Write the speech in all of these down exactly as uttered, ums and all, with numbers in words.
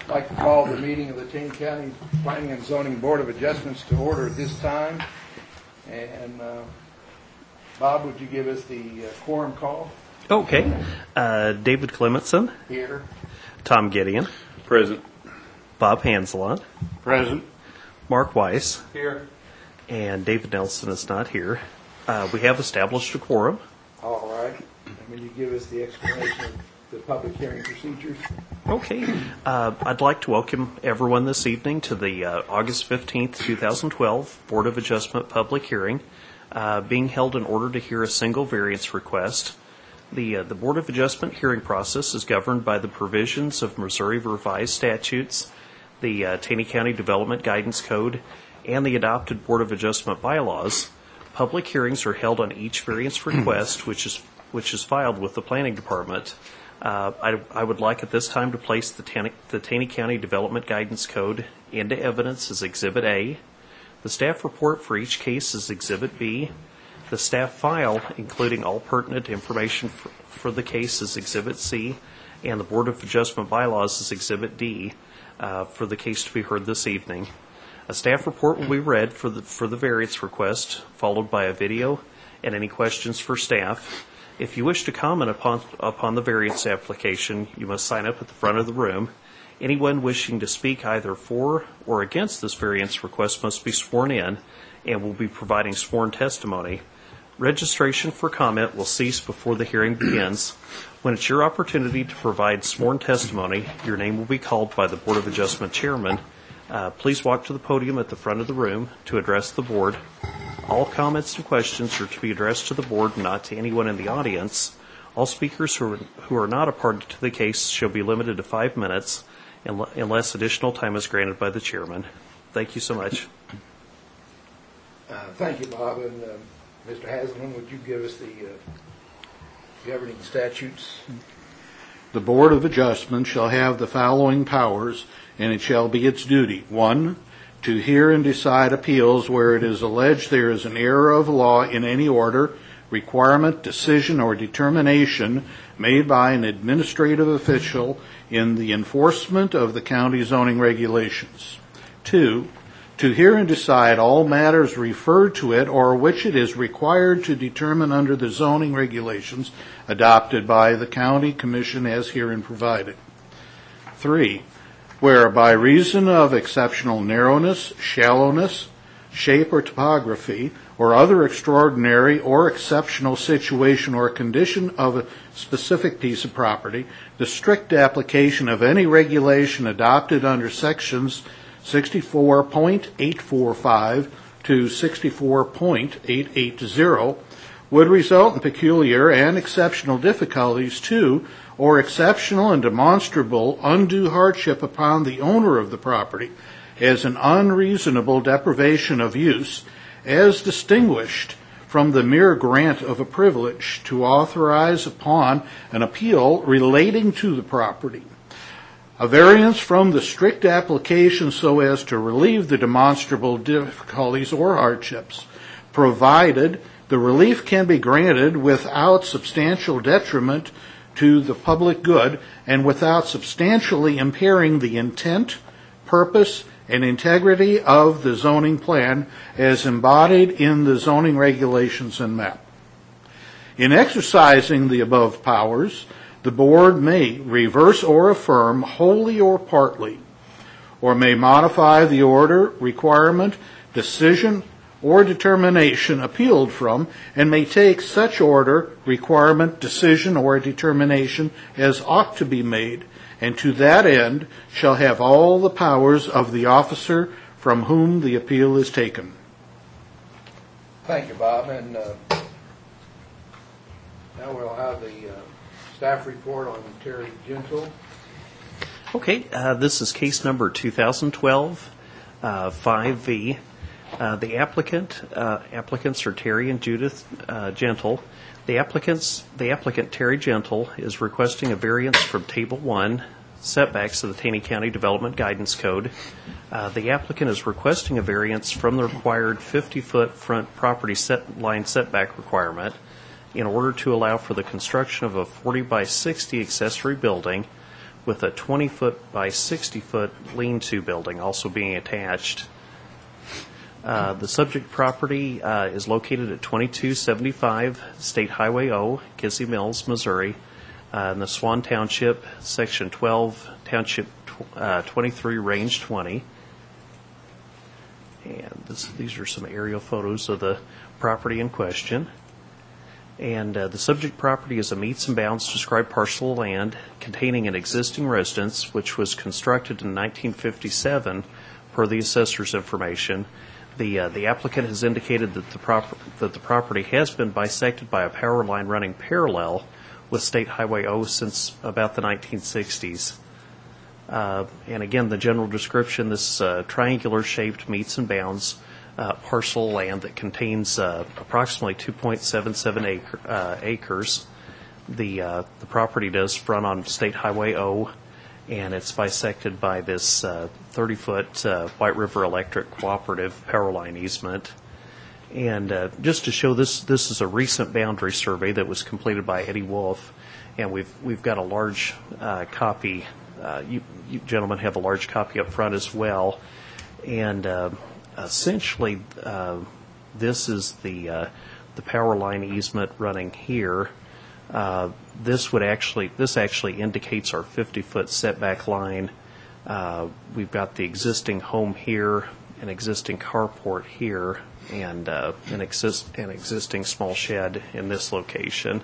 I'd like to call the meeting of the Taney County Planning and Zoning Board of Adjustments to order at this time. And uh, Bob, would you give us the uh, quorum call? Okay. Uh, David Clementson. Here. Tom Gideon. Present. Bob Hanselon. Present. Mark Weiss. Here. And David Nelson is not here. Uh, we have established a quorum. All right. And will you give us the explanation of the public hearing procedures? Okay. Uh, I'd like to welcome everyone this evening to the uh, August fifteenth, twenty twelve Board of Adjustment public hearing, uh, being held in order to hear a single variance request. The, uh, the Board of Adjustment hearing process is governed by the provisions of Missouri Revised Statutes, the uh, Taney County Development Guidance Code, and the adopted Board of Adjustment bylaws. Public hearings are held on each variance request, which is which is filed with the Planning Department. Uh, I, I would like at this time to place the Taney, the Taney County Development Guidance Code into evidence as Exhibit A. The staff report for each case is Exhibit B. The staff file, including all pertinent information for, for the case, is Exhibit C, and the Board of Adjustment bylaws is Exhibit D uh, for the case to be heard this evening. A staff report will be read for the for the variance request, followed by a video and any questions for staff. If you wish to comment upon upon the variance application, you must sign up at the front of the room. Anyone wishing to speak either for or against this variance request must be sworn in and will be providing sworn testimony. Registration for comment will cease before the hearing begins. When it's your opportunity to provide sworn testimony, your name will be called by the Board of Adjustment chairman. Uh, please walk to the podium at the front of the room to address the board. All comments and questions are to be addressed to the board, not to anyone in the audience. All speakers who are, who are not a party to the case shall be limited to five minutes unless additional time is granted by the chairman. Thank you so much. Uh, thank you, Bob. And uh, Mister Haslam, would you give us the uh, governing statutes? The Board of Adjustment shall have the following powers, and it shall be its duty. One, to hear and decide appeals where it is alleged there is an error of law in any order, requirement, decision, or determination made by an administrative official in the enforcement of the county zoning regulations. Two, to hear and decide all matters referred to it or which it is required to determine under the zoning regulations adopted by the county commission as herein provided. Three, where by reason of exceptional narrowness, shallowness, shape or topography, or other extraordinary or exceptional situation or condition of a specific piece of property, the strict application of any regulation adopted under sections sixty-four point eight four five to sixty-four point eight eight zero would result in peculiar and exceptional difficulties to or exceptional and demonstrable undue hardship upon the owner of the property as an unreasonable deprivation of use, as distinguished from the mere grant of a privilege to authorize upon an appeal relating to the property. A variance from the strict application so as to relieve the demonstrable difficulties or hardships, provided the relief can be granted without substantial detriment to the public good and without substantially impairing the intent, purpose, and integrity of the zoning plan as embodied in the zoning regulations and map. In exercising the above powers, the board may reverse or affirm wholly or partly, or may modify the order, requirement, decision, or determination appealed from, and may take such order, requirement, decision, or determination as ought to be made, and to that end shall have all the powers of the officer from whom the appeal is taken. Thank you, Bob. And uh, now we'll have the uh, staff report on Terry Gentle. Okay, uh, this is case number two thousand twelve uh, five V. Uh, the applicant uh, applicants are Terry and Judith uh, Gentle. The applicants the applicant Terry Gentle is requesting a variance from Table One setbacks of the Taney County Development Guidance Code. Uh, the applicant is requesting a variance from the required fifty-foot front property set line setback requirement in order to allow for the construction of a forty by sixty accessory building with a twenty-foot by sixty-foot lean-to building also being attached. Uh, the subject property uh, is located at twenty-two seventy-five State Highway O, Kizzy Mills, Missouri, uh, in the Swan Township, Section twelve, Township tw- uh, twenty-three, Range twenty. And this, these are some aerial photos of the property in question. And uh, the subject property is a meets and bounds described parcel of land containing an existing residence which was constructed in nineteen fifty-seven per the assessor's information. The uh, the applicant has indicated that the prop- that the property has been bisected by a power line running parallel with State Highway O since about the nineteen sixties. Uh, and again, the general description: this is a triangular-shaped meets and bounds uh, parcel of land that contains uh, approximately two point seven seven acre, uh, acres. The uh, the property does front on State Highway O, and it's bisected by this thirty-foot uh, uh, White River Electric cooperative power line easement. And uh, just to show this, this is a recent boundary survey that was completed by Eddie Wolf, and we've we've got a large uh, copy. Uh, you, you gentlemen have a large copy up front as well, and uh, essentially uh, this is the uh, the power line easement running here. Uh, this would actually this actually indicates our fifty-foot setback line. Uh, we've got the existing home here, an existing carport here, and uh, an exist an existing small shed in this location.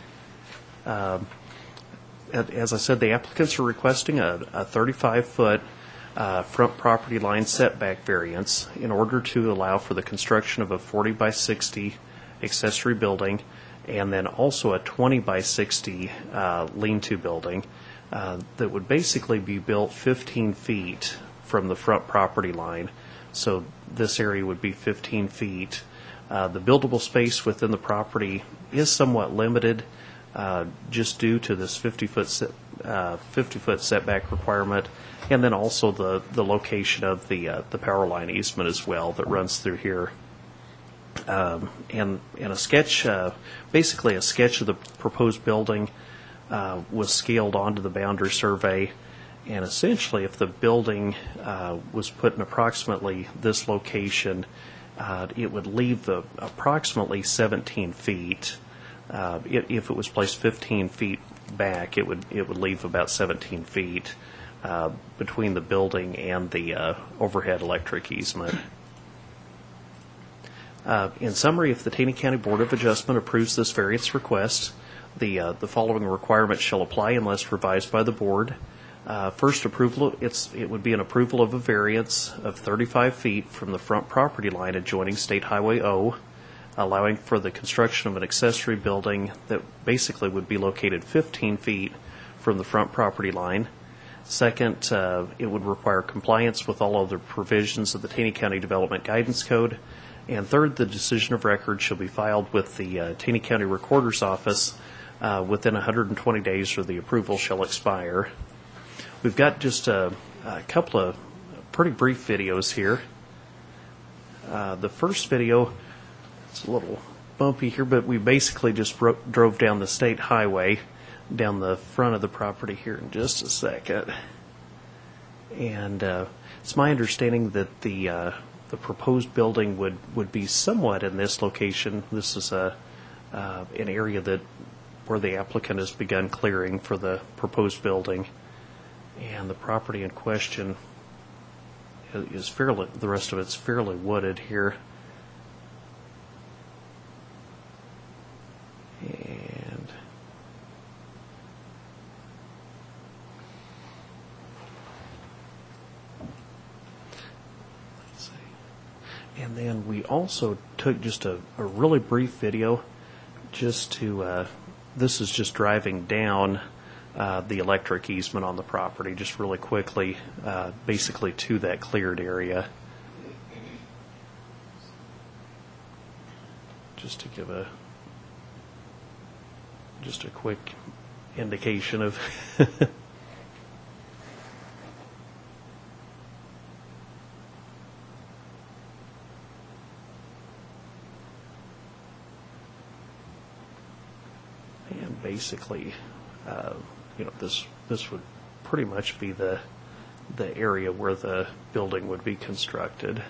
Uh, as I said, the applicants are requesting a, a thirty-five foot uh, front property line setback variance in order to allow for the construction of a forty by sixty accessory building, and then also a twenty by sixty uh, lean-to building uh, that would basically be built fifteen feet from the front property line. So this area would be fifteen feet. Uh, the buildable space within the property is somewhat limited uh, just due to this fifty-foot set, uh, fifty-foot setback requirement, and then also the, the location of the uh, the power line easement as well that runs through here. Um, and, and a sketch, uh, basically a sketch of the proposed building uh, was scaled onto the boundary survey. And essentially, if the building uh, was put in approximately this location, uh, it would leave the approximately seventeen feet. Uh, if it was placed fifteen feet back, it would it would leave about seventeen feet uh, between the building and the uh, overhead electric easement. Uh, in summary, if the Taney County Board of Adjustment approves this variance request, the uh, the following requirements shall apply unless revised by the board. Uh, first, approval it's it would be an approval of a variance of thirty-five feet from the front property line adjoining State Highway O, allowing for the construction of an accessory building that basically would be located fifteen feet from the front property line. Second, uh, it would require compliance with all other provisions of the Taney County Development Guidance Code. And third, the decision of record shall be filed with the uh, Taney County Recorder's Office uh, within one hundred twenty days, or the approval shall expire. We've got just a, a couple of pretty brief videos here. Uh, the first video, it's a little bumpy here, but we basically just ro- drove down the state highway, down the front of the property here in just a second. And uh, it's my understanding that the uh, the proposed building would, would be somewhat in this location. This is a uh, an area that where the applicant has begun clearing for the proposed building. And the property in question is fairly, the rest of it's fairly wooded here. And let's see. And then we also took just a, a really brief video just to, uh, this is just driving down Uh, the electric easement on the property, just really quickly, uh, basically to that cleared area. Just to give a just a quick indication of and basically uh, you know, this this would pretty much be the the area where the building would be constructed.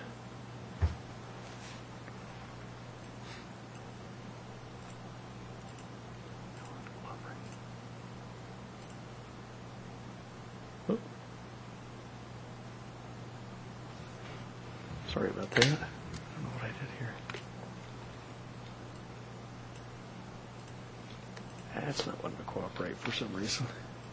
Oh. Sorry about that. I don't know what I did here. That's not wanting to cooperate for some reason.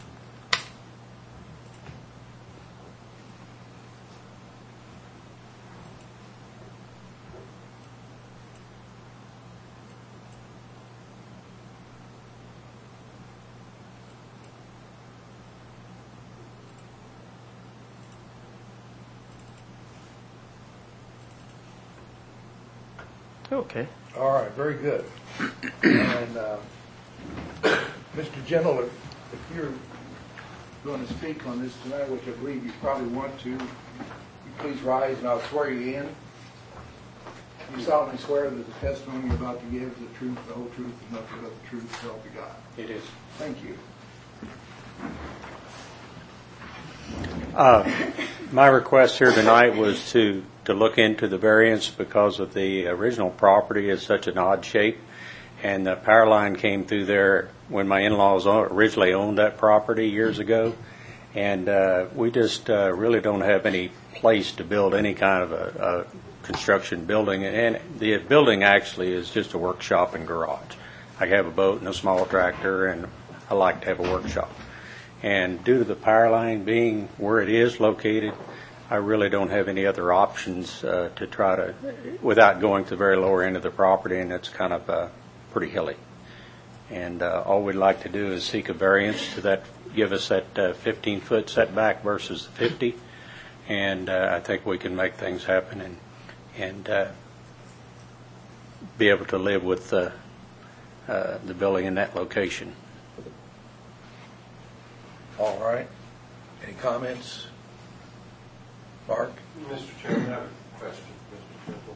Okay. All right, very good. And uh, Mister Gentle, if, if you're going to speak on this tonight, which I believe you probably want to, you please rise and I'll swear you in. You solemnly swear that the testimony you're about to give is the truth, the whole truth, and nothing but the truth, so help you God. It is. Thank you. Uh, my request here tonight was to, to look into the variance because of the original property is such an odd shape, and the power line came through there when my in-laws originally owned that property years ago, and uh, we just uh, really don't have any place to build any kind of a, a construction building, and the building actually is just a workshop and garage. I have a boat and a small tractor, and I like to have a workshop. And due to the power line being where it is located, I really don't have any other options uh, to try to, without going to the very lower end of the property, and it's kind of uh, pretty hilly. And uh, all we'd like to do is seek a variance to that, give us that uh, fifteen foot setback versus the fifty, and uh, I think we can make things happen and and uh, be able to live with uh, uh, the building in that location. All right. Any comments? Mark? Mister Chairman, I have a question, Mister Trimble.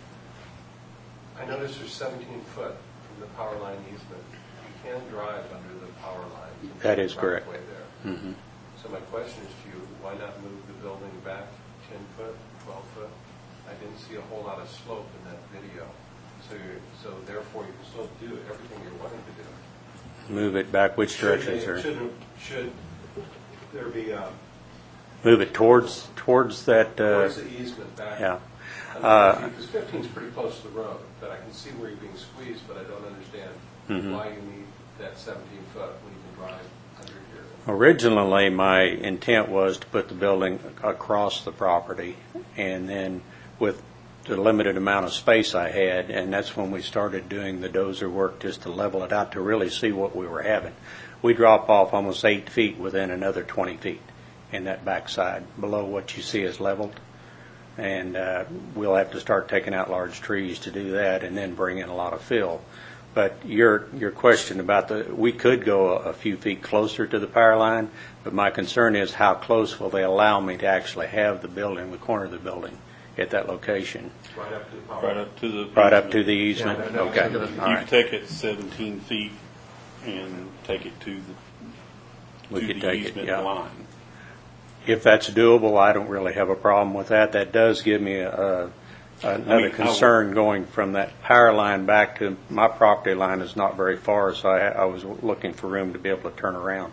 I notice there's seventeen foot from the power line easement. You can drive under the power line. That is correct. Right there. Mm-hmm. So my question is to you, why not move the building back ten foot, twelve foot? I didn't see a whole lot of slope in that video. So you're, so therefore you can still do everything you're wanting to do. Move it back which direction, Should, sir? should, should there be a, Move it towards towards that. Uh, towards the easement back? yeah. Because Uh, fifteen is pretty close to the road, but I can see where you're being squeezed, but I don't understand Mhm. why you need that seventeen foot when you can drive under here. Originally, my intent was to put the building across the property, and then with the limited amount of space I had, and that's when we started doing the dozer work just to level it out to really see what we were having. We drop off almost eight feet within another twenty feet in that backside below what you see is leveled, and uh, we'll have to start taking out large trees to do that and then bring in a lot of fill. But your your question about the, we could go a, a few feet closer to the power line, but my concern is how close will they allow me to actually have the building, the corner of the building, at that location? Right up to the power. Right up to the. Right up to the easement? Yeah, that- that was Okay, good. all You right. could take it seventeen feet and take it to We the, to could the take it, easement yeah. line. If that's doable, I don't really have a problem with that. That does give me a, a, another I mean, I concern going from that power line back to my property line is not very far, so I, I was looking for room to be able to turn around.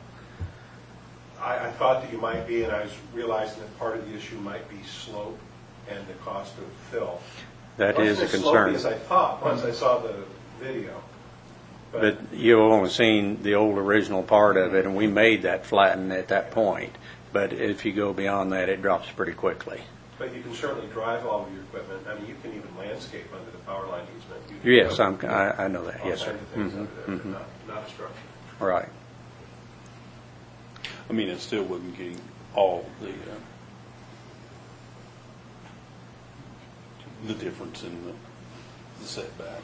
I, I thought that you might be, and I was realizing that part of the issue might be slope and the cost of fill. That is a Wasn't as concern. slopey as I thought once I saw the video. But you've only seen the old original part of it, and we made that flatten at that point. But if you go beyond that, it drops pretty quickly. But you can certainly drive all of your equipment. I mean, you can even landscape under the power line easement. You can Yes, do I'm, I, I know that. all Yes, sir. kinds of things Mhm, under there, but mhm. not, not a structure. Right. I mean, it still wouldn't get all the, uh, the difference in the, the setback.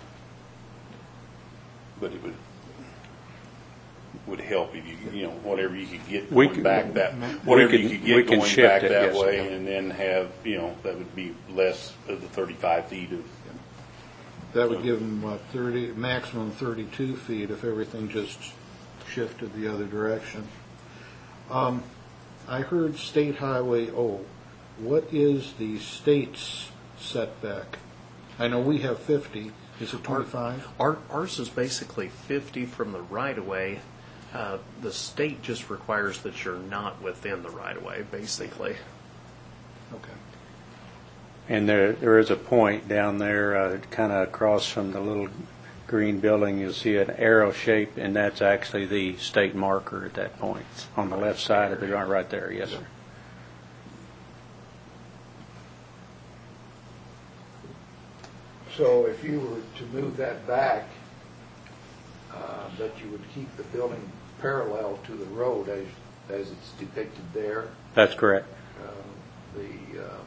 But it would, would help if you, you know, whatever you could get We going could- back that, we whatever could- you could we get can going shift back it, that yes, way, sir. and then have, you know, that would be less of the thirty-five feet of, That would give them, what, thirty, maximum thirty-two feet if everything just shifted the other direction. Um, I heard State Highway O. What is the state's setback? I know we have fifty. Is it twenty-five? Our, ours is basically fifty from the right-of-way. Uh, the state just requires that you're not within the right-of-way, basically. Okay. And there, there is a point down there, uh, kind of across from the little green building. You'll see an arrow shape, and that's actually the state marker at that point on the left side of the yard, right there. Yes, sir. So if you were to move that back, uh, that you would keep the building parallel to the road as, as it's depicted there. That's correct. Uh, the uh,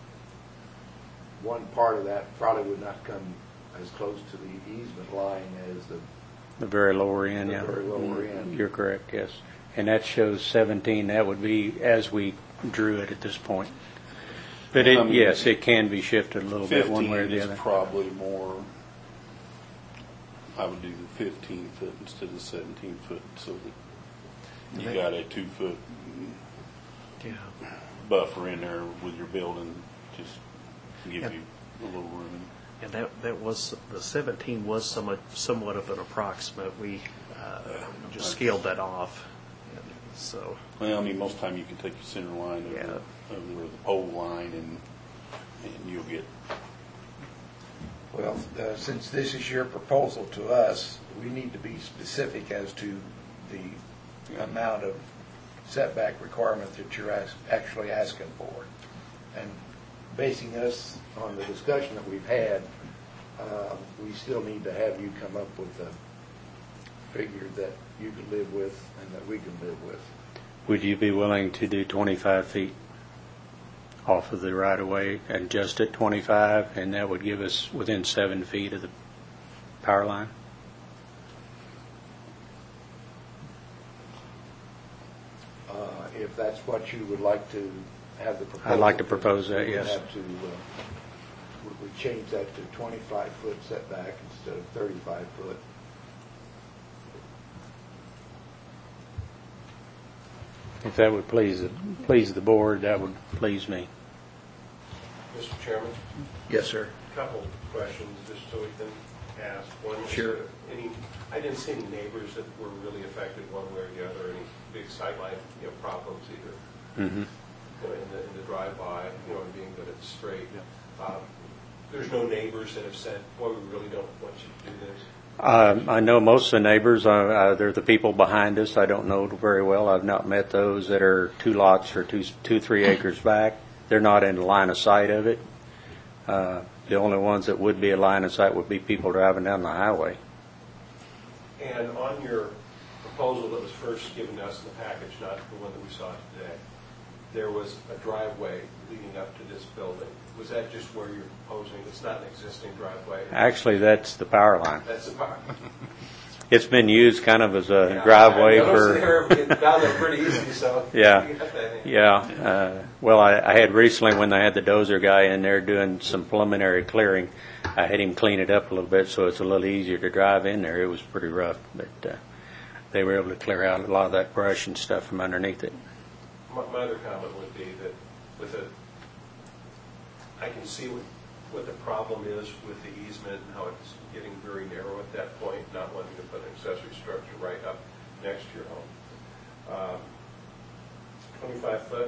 one part of that probably would not come as close to the easement line as the, The very lower end, the yeah. very lower end. You're correct, yes. And that shows seventeen. That would be as we drew it at this point. But it, I mean, yes, it can be shifted a little bit one way or fifteen the is other. probably more, I would do the fifteen foot instead of seventeen foot, so that you got a two foot Yeah. buffer in there with your building, just give Yep. you a little room. And that, that was, the seventeen was somewhat, somewhat of an approximate. We uh, just scaled that off. And so, Well, I mean, most time you can take your center line over, Yeah. over the pole line and, and you'll get, Well, uh, since this is your proposal to us, we need to be specific as to the amount of setback requirement that you're as- actually asking for. And basing us on the discussion that we've had, uh, we still need to have you come up with a figure that you can live with and that we can live with. Would you be willing to do twenty-five feet off of the right-of-way and just at twenty-five, and that would give us within seven feet of the power line? Uh, If that's what you would like to have the proposal. I'd like to propose that, we would yes. have to, uh, we would change that to twenty-five foot setback instead of thirty-five foot. If that would please, the please the board, that would please me. Mister Chairman, Yes, sir. a couple questions just so we can ask. One is, Sure. uh, any, I didn't see any neighbors that were really affected one way or the other, any big sightline, you know, problems either, Mm-hmm. you know, in the, in the drive-by, you know, and being that it's straight. Um, There's no neighbors that have said, boy, we really don't want you to do this. Um, I know most of the neighbors, uh, uh, they're the people behind us. I don't know very well. I've not met those that are two lots or two, two, three acres back. They're not in the line of sight of it. Uh, the only ones that would be a line of sight would be people driving down the highway. And on your proposal that was first given to us in the package, not the one that we saw today, there was a driveway leading up to this building. Was that just where you're proposing? It's not an existing driveway? Actually, that's the power line. That's the part. It's been used kind of as a driveway I for. there, we get down there pretty easy, so. Yeah. you got that in. Yeah. Uh, well, I, I had recently, when they had the dozer guy in there doing some preliminary clearing, I had him clean it up a little bit so it's a little easier to drive in there. It was pretty rough, but uh, they were able to clear out a lot of that brush and stuff from underneath it. My, my other comment would be that with a, I can see what, what the problem is with the easement and how it's getting very narrow at that point, not wanting to put an accessory structure right up next to your home. Um, twenty-five foot.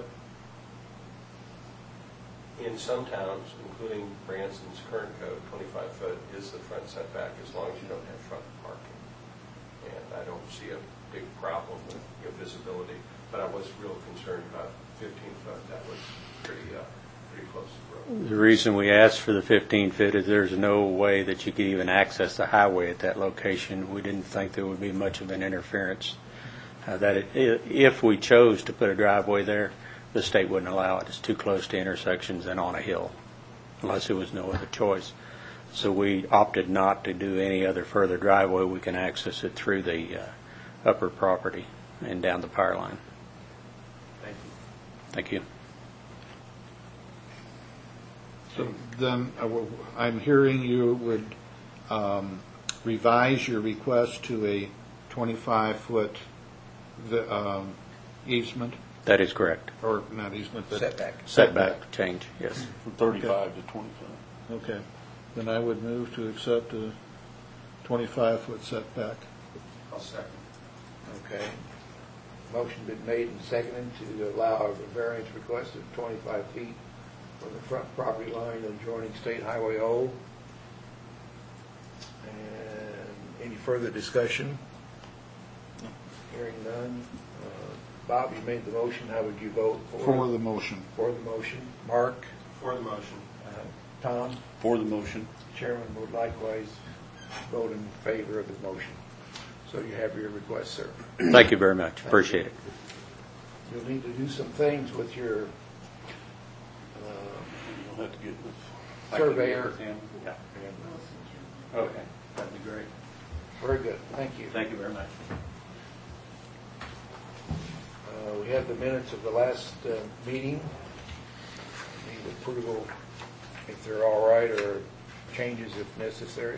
In some towns, including Branson's current code, twenty-five foot is the front setback as long as you don't have front parking. And I don't see a big problem with your visibility, but I was real concerned about fifteen foot. That was pretty, uh, pretty close to the road. The reason we asked for the fifteen feet is there's no way that you could even access the highway at that location. We didn't think there would be much of an interference. Uh, that it, if we chose to put a driveway there, the state wouldn't allow it. It's too close to intersections and on a hill, unless there was no other choice. So we opted not to do any other further driveway. We can access it through the uh, upper property and down the power line. Thank you. Thank you. So then uh, w- I'm hearing you would um, revise your request to a twenty-five foot vi- um, easement, That is correct. or not easement, but Setback. Setback change, yes. From thirty-five to twenty-five. Okay, then I would move to accept a twenty-five foot setback. I'll second. Okay. Motion been made and seconded to allow a variance request of twenty-five feet from the front property line adjoining State Highway O. And any further discussion? Hearing none. Uh, Bob, you made the motion. How would you vote for? For the motion. For the motion. Mark? For the motion. Uh, Tom? For the motion. Chairman would likewise vote in favor of the motion. So you have your request, sir. Thank you very much. Appreciate it. You'll need to do some things with your uh, You'll have to get with. surveyor. Yeah. Okay, that'd be great. Very good. Thank you. Thank you very much. Uh, we have the minutes of the last uh, meeting. Need approval if they're all right, or changes if necessary.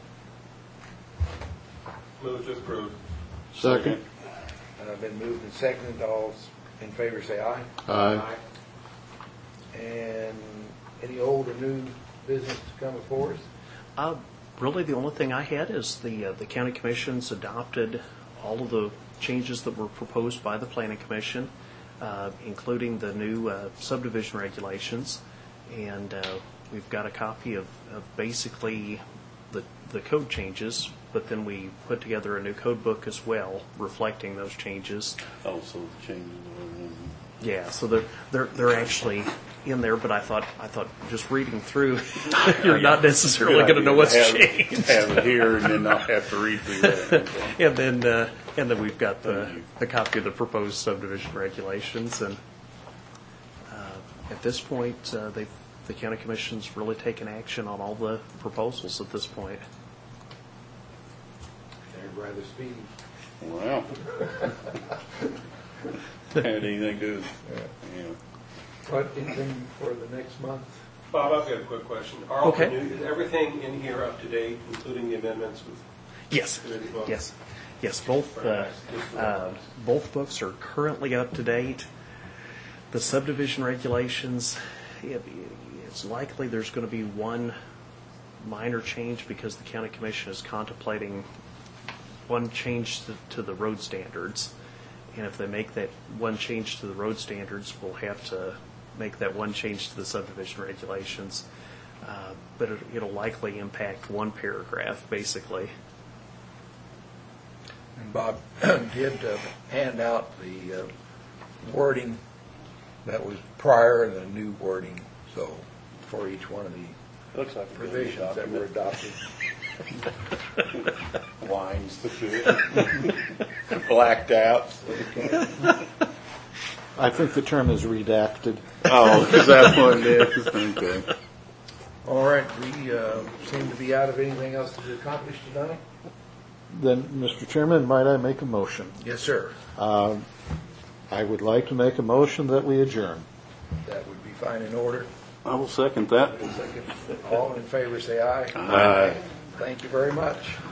Move to approve. Second. Uh, been moved and seconded. All in favor say aye. Aye. And any old or new business to come before us? Uh, Really, the only thing I had is the, uh, the county commissions adopted all of the changes that were proposed by the planning commission, uh, including the new uh, subdivision regulations. And uh, we've got a copy of, of basically the, the code changes, but then we put together a new code book as well, reflecting those changes. Oh, so the changes are in. Yeah, so they're they're they're actually in there, but I thought I thought just reading through, you're not necessarily going to know what's have, changed. Have it here and then not have to read through that. And then uh, and then we've got the Thank you. the copy of the proposed subdivision regulations, and uh, at this point, uh, they the county commission's really taken action on all the proposals at this point. They're rather speedy. Well. Had anything to do with, yeah. What, anything for the next month? Bob, I've got a quick question. Are all the Okay. new, is everything in here up to date, including the amendments with Yes, committee votes? yes, yes. Both uh, uh, both books are currently up to date. The subdivision regulations, it, it's likely there's going to be one minor change because the county commission is contemplating one change to, to the road standards. And if they make that one change to the road standards, we'll have to make that one change to the subdivision regulations. Uh, but it, it'll likely impact one paragraph, basically. And Bob did uh, hand out the uh, wording that was prior and the new wording, so for each one of the Looks like a good provisions that were document. adopted. Lines to fit. Blacked out. I think the term is redacted. Oh, is that what it is? Okay. All right, we uh, seem to be out of anything else to accomplish tonight? Then, Mister Chairman, might I make a motion? Yes, sir. Um, I would like to make a motion that we adjourn. That would be fine in order. I will second that. Second. All in favor say aye. Aye. Thank you very much.